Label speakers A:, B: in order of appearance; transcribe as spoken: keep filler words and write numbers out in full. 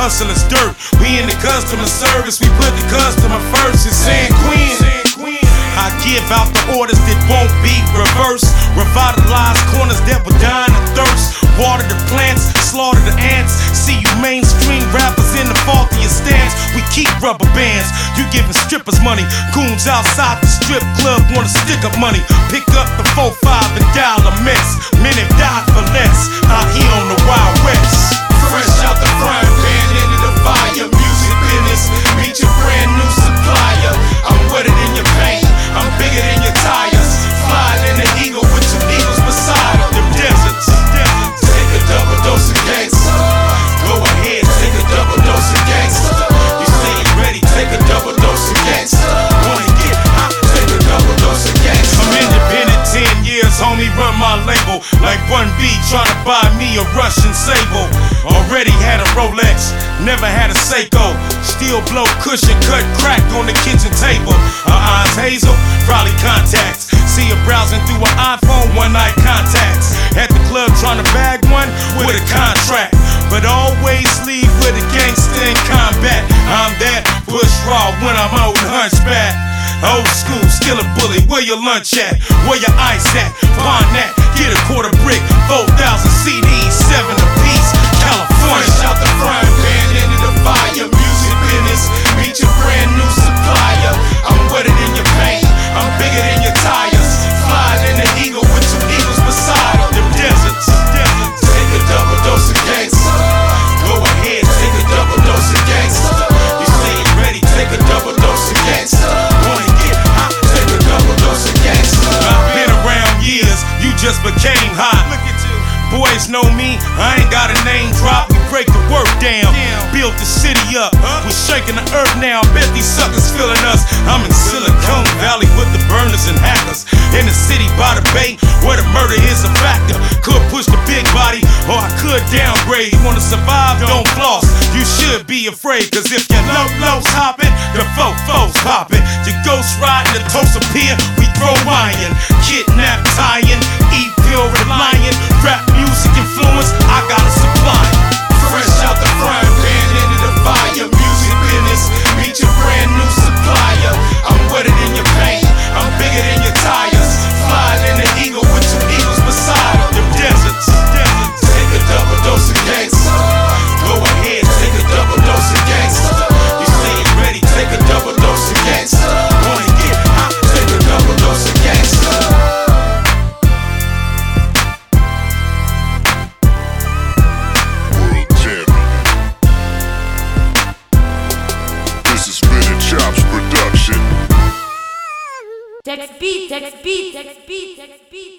A: hustle is dirt. We in the customer service, we put the customer first. It's San Queen. I give out the orders that won't be reversed. Revitalize corners that were dying of thirst. Water the plants, slaughter the ants. See you mainstream rappers in the faultier stance. We keep rubber bands. You giving strippers money. Goons outside the strip club wanna stick up money. Pick up the four five and dial a mess. Men have died for less out here on the Wild West. Fresh out the frying pan into the fire. Music business, meet your brand new supplier. I'm wetter than your paint, I'm bigger than your tires. Flying in the eagle with two eagles beside them deserts. Take a double dose of gangsta. Go ahead, take a double dose of gangsta. You say you ready, take a double dose of gangsta. Wanna get hot, take a double dose of gangsta. I'm independent ten years, homie, run my label. Like one B tryna buy me a Russian Sable. Already had a Rolex, never had a Seiko. Still blow cushion, cut crack on the kitchen table. Her eyes hazel, probably contacts. See her browsing through her iPhone, one night contacts. At the club tryna bag one with a contract. But always leave with a gangster in combat. I'm that Bush Raw when I'm old and hunchback. Old school, still a bully, where your lunch at? Where your ice at? Pawn that, get a quarter brick, four thousand C Ds, seven apiece, California. Fresh out the frying pan into the fire. Music business, meet your brand new supplier. I'm wetter than your paint, I'm bigger than your tires. Flying in the eagle with two eagles beside them deserts. Take a double dose of gangsta. Go ahead, take a double dose of gangsta. You say you ready, take a double dose of gangsta. Wanna get hot, take a double dose of gangsta. I've been around years, you just became hot. Look at you. Boys know me, I ain't got a name drop. We break the work down, build the city up. We're shaking the earth now, bet these suckers feeling us. I'm in Silicon Valley with the burners and hackers. In the city by the bay, where the murder is a factor. Could push the big body, or I could downgrade. Wanna survive, don't floss, you should be afraid. Cause if your low-low's hopping, the fo-fo's popping. Your ghost riding the Tulsa Pier, we throw iron. Kidnap, tying, eat pill, relying. Rap music influence, I gotta supply. Fresh out the frying pan into the fire. Music business, meet your brand new supplier. I'm wetter than your paint, I'm bigger than your tires. Flying in the eagle with two eagles beside them deserts. Take a double dose of gangsta. Go ahead, take a double dose of gangsta. You say you ready, take a double dose of gangsta. Wanna get hot, take a double dose of gangsta.
B: Text beat, text beat, text beat, text beat.